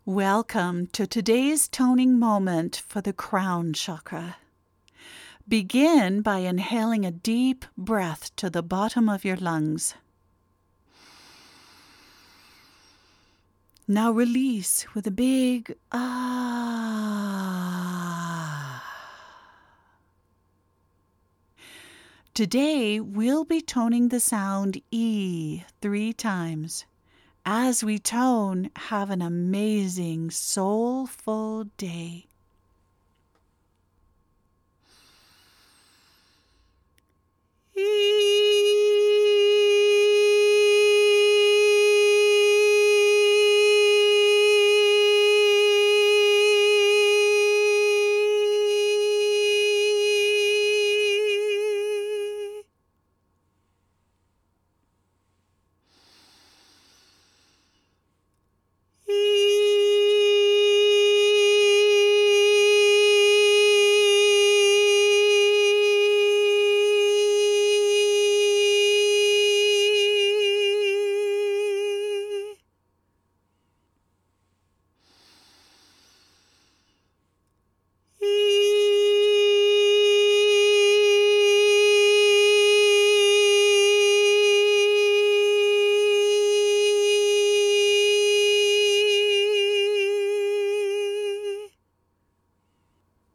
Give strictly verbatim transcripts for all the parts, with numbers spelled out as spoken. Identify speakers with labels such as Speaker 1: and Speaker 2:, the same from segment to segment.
Speaker 1: Welcome to today's toning moment for the crown chakra. Begin by inhaling a deep breath to the bottom of your lungs. Now release with a big ah. Today we'll be toning the sound E three times. As we tone, have an amazing, soulful day.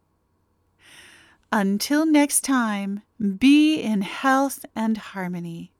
Speaker 1: Until next time, be in health and harmony.